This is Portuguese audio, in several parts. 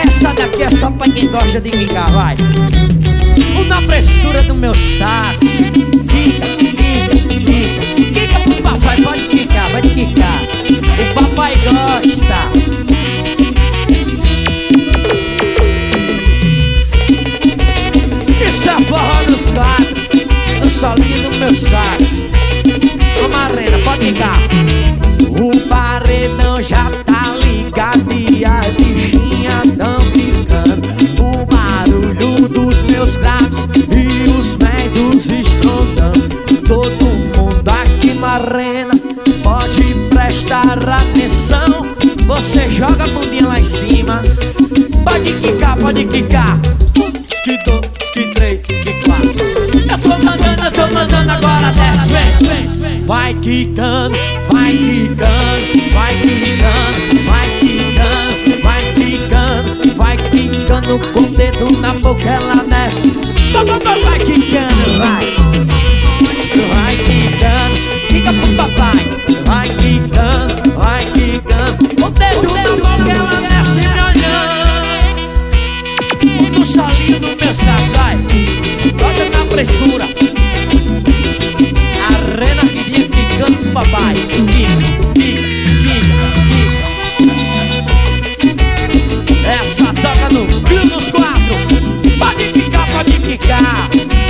Essa daqui é só pra quem gosta de quicar, vai. Na frescura do meu saco. Quica, quica, quica. Quica pro papai, pode quicar, pode quicar. O papai gosta. Isso é forró nos quadros, no solinho do meu saco. Vamos, Arena, pode quicar. O paredão já tá ligado e a bichinha tão picando. O barulho dos meus graves e os médios estrondando. Todo mundo aqui na arena pode prestar atenção. Você joga a bundinha lá em cima. Pode quicar, pode quicar. Que dois, que três, que quatro. Eu tô mandando agora 10 vezes. Vai quicando, vai quicando, vai quicando, vai quicando, vai quicando, vai quicando com o dedo na boca, ela desce. Vai quicando, vai. Vai quicando, quica pro papai. Vai quicando, vai quicando, com o dedo na boca, ela desce me olhando. No solinho do meu saco, vai. Bota na frescura. Arena que diz quicando pro papai. Quica, quica, quica. Essa toca no fio dos quatro. Pode quicar, pode quicar.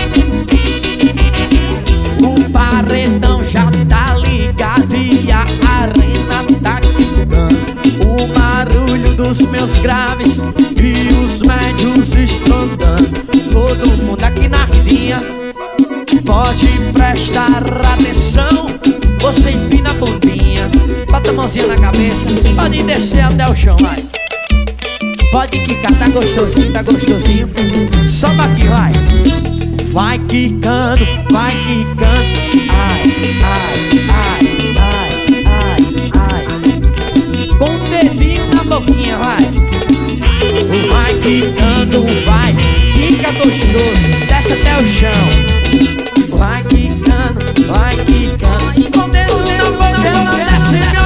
O paredão já tá ligado e a arena tá quicando. O barulho dos meus graves e os médios estrondando. Todo mundo aqui na linha pode prestar atenção. Você empina a bundinha, bota a mãozinha na cabeça, pode descer até o chão, vai. Pode quicar, tá gostosinho, tá gostosinho. Sobe aqui, vai. Vai quicando, vai quicando. Ai, ai, ai, ai, ai, ai. Com o dedinho na boquinha, vai. Vai quicando, vai. Fica gostoso, desce até o chão. Vai quicando, vai quicando. Com o dedo na boca, ela desce me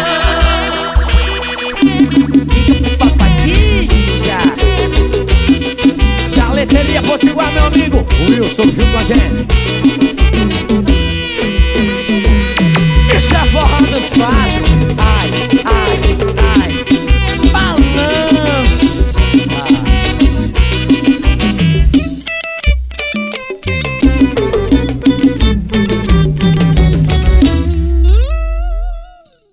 olhando. Fica pro papai, fica. Galeteria Potiguar, meu amigo Wilson junto com a gente.